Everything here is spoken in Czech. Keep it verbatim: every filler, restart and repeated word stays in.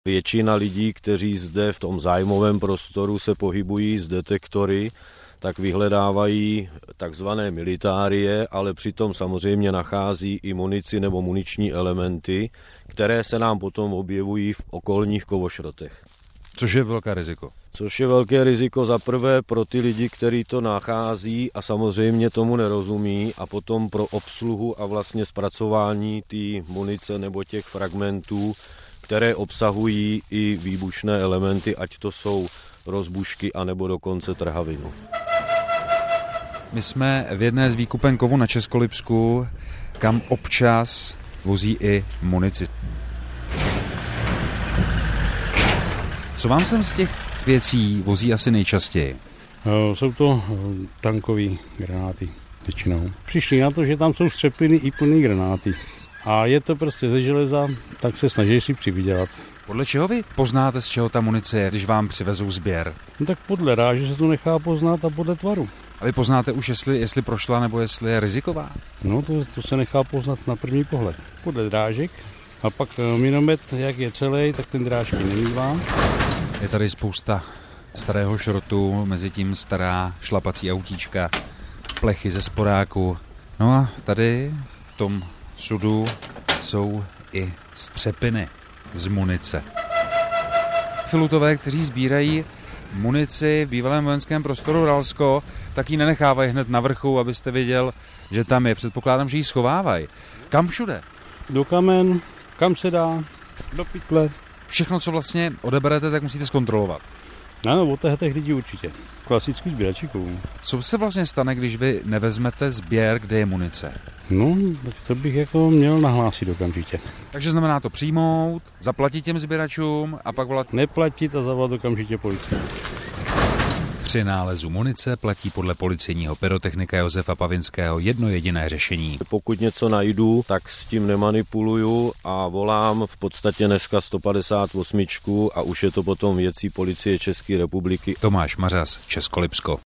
Většina lidí, kteří zde v tom zájmovém prostoru se pohybují s detektory, tak vyhledávají takzvané militárie, ale přitom samozřejmě nachází i munici nebo muniční elementy, které se nám potom objevují v okolních kovošrotech. Což je velké riziko. Což je velké riziko za prvé pro ty lidi, kteří to nachází a samozřejmě tomu nerozumí, a potom pro obsluhu a vlastně zpracování té munice nebo těch fragmentů, které obsahují i výbušné elementy, ať to jsou rozbušky anebo dokonce trhavinu. My jsme v jedné z výkupen kovu na Českolipsku, kam občas vozí i munici. Co vám sem z těch věcí vozí asi nejčastěji? Jsou to tankové granáty většinou. Přišli na to, že tam jsou střepiny i plný granáty. A je to prostě ze železa, tak se snaží si přivydělat. Podle čeho vy poznáte, z čeho ta munice je, když vám přivezou sběr? No tak podle ráže se to nechá poznat a podle tvaru. A vy poznáte už, jestli, jestli prošla nebo jestli je riziková? No to, to se nechá poznat na první pohled. Podle drážek. A pak minomet, jak je celý, tak ten drážky nemývá. Je tady spousta starého šrotu, mezi tím stará šlapací autíčka, plechy ze sporáku. No a tady v tom sudu jsou i střepiny z munice. Filutové, kteří sbírají munici v bývalém vojenském prostoru Ralsko, tak ji nenechávají hned na vrchu, abyste viděl, že tam je. Předpokládám, že ji schovávají. Kam všude? Do kamen, kam se dá, do pytle. Všechno, co vlastně odeberete, tak musíte zkontrolovat. Ano, od těch lidí určitě. Klasický sběrači kovů. Co se vlastně stane, když vy nevezmete sběr, kde je munice? No, tak to bych jako měl nahlásit okamžitě. Takže znamená to přijmout, zaplatit těm sběračům a pak volat... Neplatit a zavolat okamžitě policii. Při nálezu munice platí podle policejního pyrotechnika Josefa Pavinského jedno jediné řešení. Pokud něco najdu, tak s tím nemanipuluju a volám v podstatě dneska sto padesát osm a už je to potom věcí Policie České republiky. Tomáš Mařas, Českolipsko.